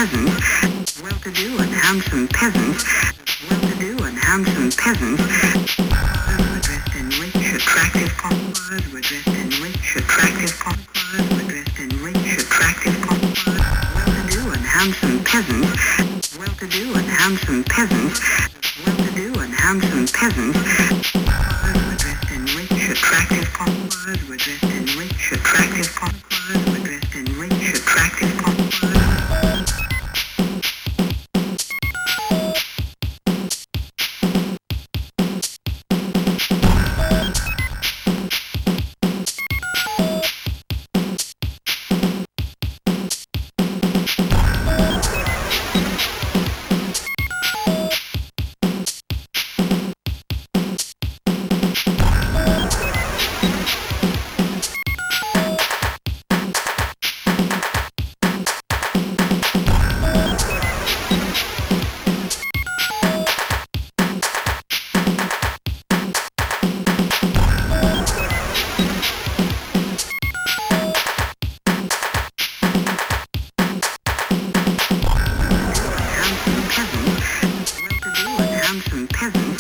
peasants, well-to-do and handsome peasants, well-to-do and handsome peasants, were dressed in rich, attractive costumes, were dressed in rich, attractive costumes, were dressed in rich, attractive costumes, well-to-do and handsome peasants, well-to-do and handsome peasants, well-to-do and handsome peasants, were dressed in rich, attractive costumes, were dressed in rich, attractive costumes, were dressed in rich, attractive costumes. Peasant